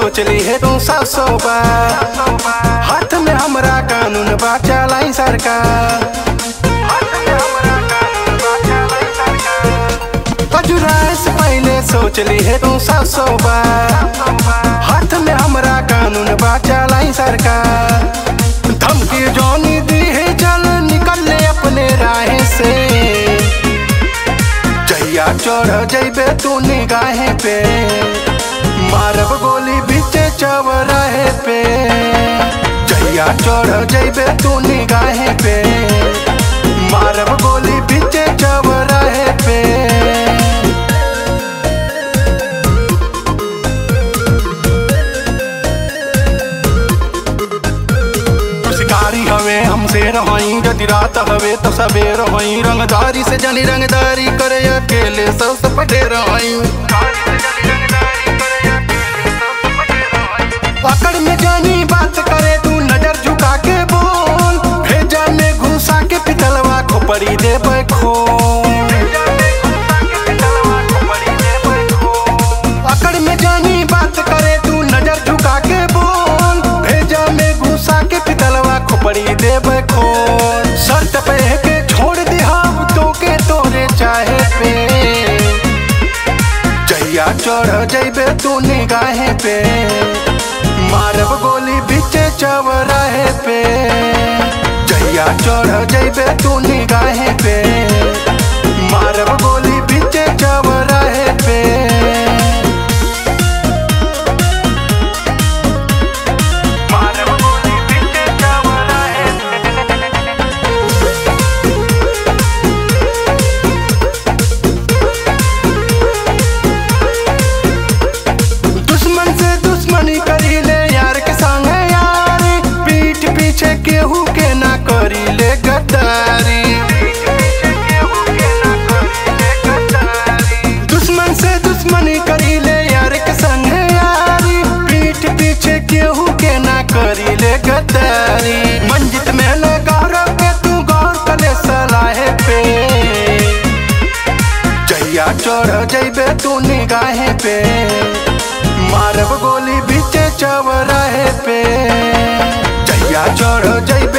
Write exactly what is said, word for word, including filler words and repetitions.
सोच ली है तू सासो बार। हाथ में हमरा कानून बा चलाई सरकार। जुराए से पहले सोच ली है तू सासो बार। हाथ में हमरा कानून बा चलाई सरकार। धमकी जोनी दी है चल निकल ले अपने राह से। जहिया चढ़ जैबे तू निगाहे पे मारब गोली बीचे चौराहे पे। जहिया चढ़ जैबे तू निगाहे पे मारब गोली बीचे चौराहे पे। हवे हमसे रही यदि रात हवे तो सवेर हई। रंगदारी से जनी रंगदारी करे अकेले सब सपटे रही। पकड़ में जानी बात करे तू नजर झुका के बोल। भेजा में घुसा के पितलवा खोपड़ी दे खोल। पकड़ में जानी बात करे तू नजर झुका के बोल। भेजा में घुसा के पितलवा खोपड़ी देवे खोल। शर्त पे के छोड़ दे हम तो के तोरे चाहे पे। जहिया चढ़ जैबे तू निगाहे पे मारब गोली बीचे चौराहे पे। जहिया चढ़ जैबे तू निगाहे पे मारब गोली बीचे चौराहे पे। केहू के ना करी ले गद्दारी। दुश्मन से दुश्मनी करी ले यार के संग यारी। पीठ पीछे केहू के ना करी ले गद्दारी। मंजित में न गौरव के तू गौर कले सलाहे पे। जहिया चढ़ जैबे तू निगाहे पे मारब गोली बीचे चौराहे पे। जहिया चढ़ जैबे